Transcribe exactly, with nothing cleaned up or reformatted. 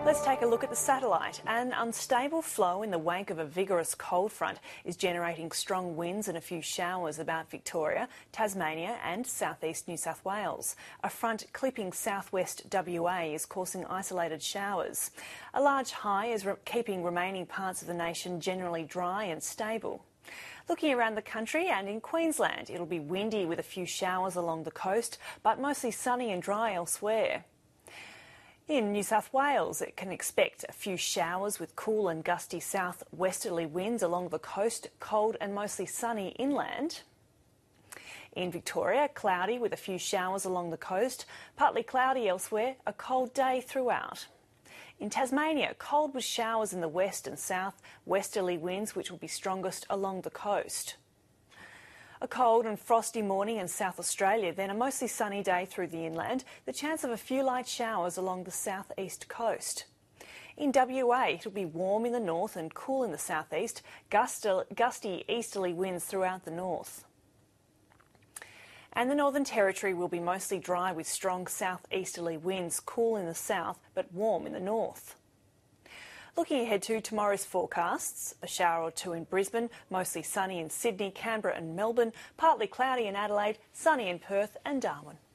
Let's take a look at the satellite. An unstable flow in the wake of a vigorous cold front is generating strong winds and a few showers about Victoria, Tasmania and southeast New South Wales. A front clipping southwest W A is causing isolated showers. A large high is re- keeping remaining parts of the nation generally dry and stable. Looking around the country and in Queensland, it'll be windy with a few showers along the coast, but mostly sunny and dry elsewhere. In New South Wales, it can expect a few showers with cool and gusty south-westerly winds along the coast, cold and mostly sunny inland. In Victoria, cloudy with a few showers along the coast, partly cloudy elsewhere, a cold day throughout. In Tasmania, cold with showers in the west and south, westerly winds which will be strongest along the coast. A cold and frosty morning in South Australia, then a mostly sunny day through the inland, the chance of a few light showers along the southeast coast. In W A, it'll be warm in the north and cool in the southeast, gusty easterly winds throughout the north. And the Northern Territory will be mostly dry with strong southeasterly winds, cool in the south but warm in the north. Looking ahead to tomorrow's forecasts, a shower or two in Brisbane, mostly sunny in Sydney, Canberra and Melbourne, partly cloudy in Adelaide, sunny in Perth and Darwin.